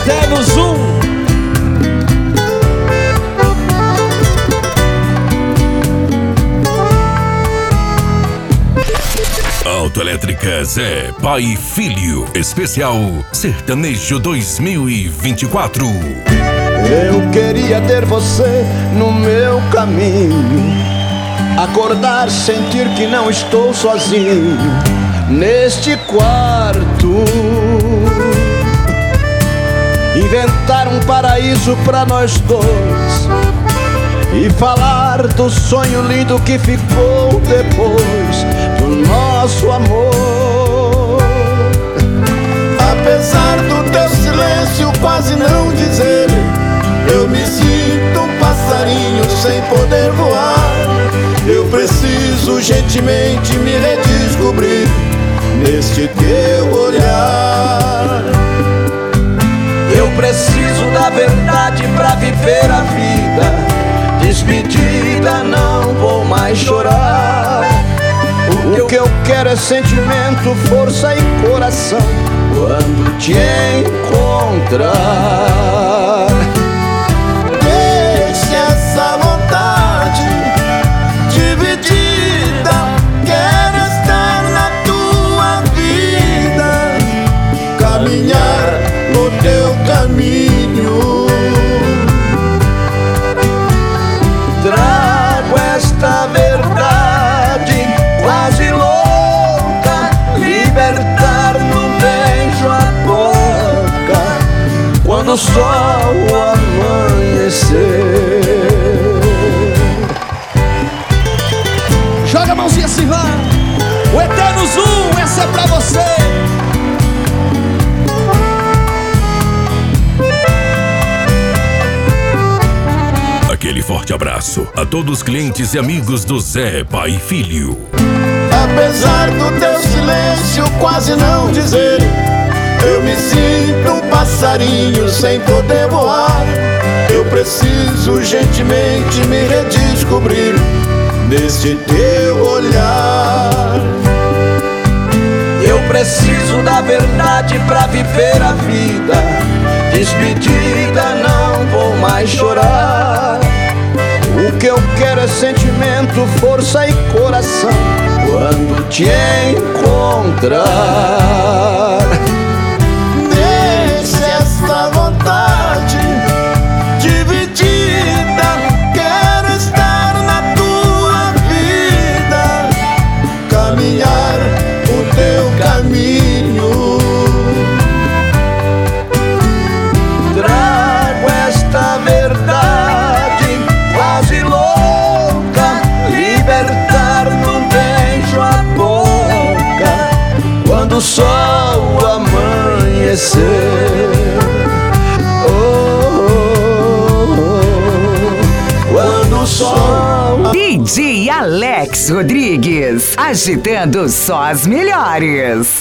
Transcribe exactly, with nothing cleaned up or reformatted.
Eterno Zoom. Autoelétrica Zé, pai e filho. Especial Sertanejo dois mil e vinte e quatro. Eu queria ter você no meu caminho, acordar, sentir que não estou sozinho neste quarto, inventar um paraíso pra nós dois e falar do sonho lindo que ficou depois do nosso amor. Apesar do teu silêncio quase não dizer, eu me sinto um passarinho sem poder voar. Eu preciso gentilmente me redescobrir neste teu olhar. Eu preciso da verdade pra viver a vida. Despedida, não vou mais chorar. O que eu quero é sentimento, força e coração quando te encontrar. Deixe essa vontade dividida, quero estar na tua vida, caminhar no teu caminho. Trago esta verdade quase louca, libertar no beijo a boca quando o sol amanhecer. Joga a mãozinha assim, vai. O Eterno Zoom, essa é pra você. Aquele forte abraço a todos os clientes e amigos do Zé, pai e filho. Apesar do teu silêncio quase não dizer, eu me sinto um passarinho sem poder voar. Eu preciso gentilmente me redescobrir neste teu olhar. Eu preciso da verdade pra viver a vida. Despedida, não vou mais chorar. O que eu quero é sentimento, força e coração quando te encontrar. Deixe essa vontade dividida, quero estar na tua vida, caminhar o teu caminho. Trago esta verdade quase louca, libertar num beijo a boca quando o sol amanhecer. Oh, oh, oh, quando o sol... D J Alex Rodrigues, agitando só as melhores.